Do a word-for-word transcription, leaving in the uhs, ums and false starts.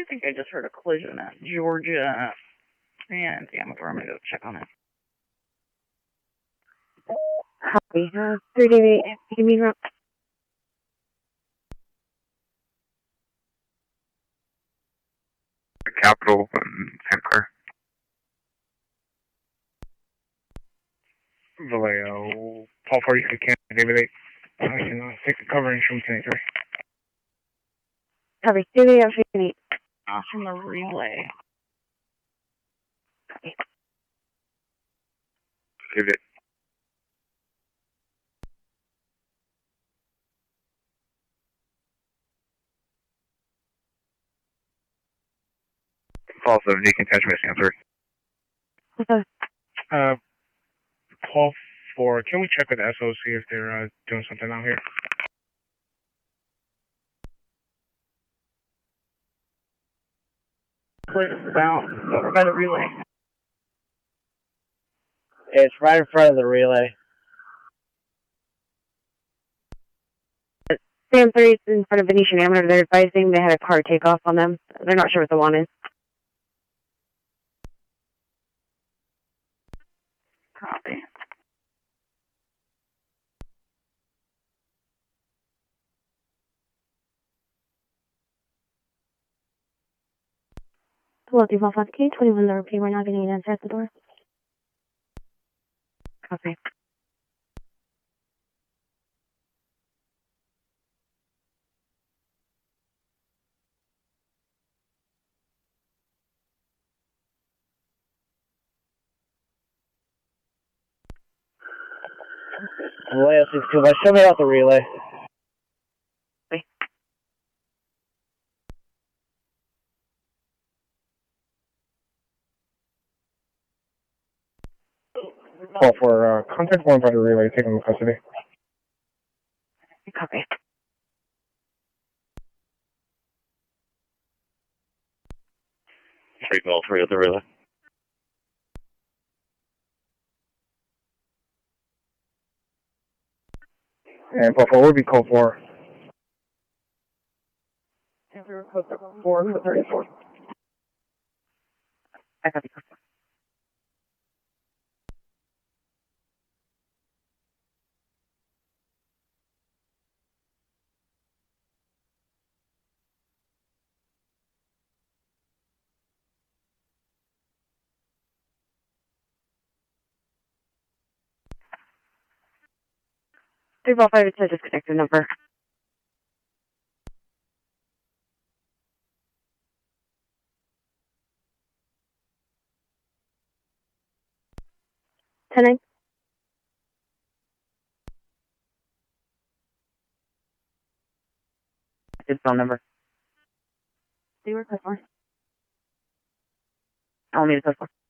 think I just heard a collision at Georgia and Amador. I'm gonna go check on it. Copy. Uh, three D, give me route. Capital and Santa Clara. Vallejo, Paul forty-six, David eight. I can uh, take the cover and show me ten eighty-three. Copy. David eight, fifteen eight. Uh, from the relay. Copy. David. Paul seventy, can catch me at Stanford. Okay. Uh, Paul four, can we check with S O, see if they're uh, doing something out here? Where's the bounce? Over by the relay. It's right in front of the relay. Sam three is in front of Venetian Amador. They're advising they had a car take off on them. They're not sure what the one is. Copy. Hello, three one five K, twenty-one lower P. We're not getting an answer at the door. Copy. Vallejo six two, but show me out the relay. Okay. Paul four, uh, contact one by the relay, take them in custody. Copy. Three call three at the relay. And Paul four would be call four. After post four with thirty-four. I copy. three one five, it's a disconnected number. ten nine. His phone number. They were code four. I'll need a code for.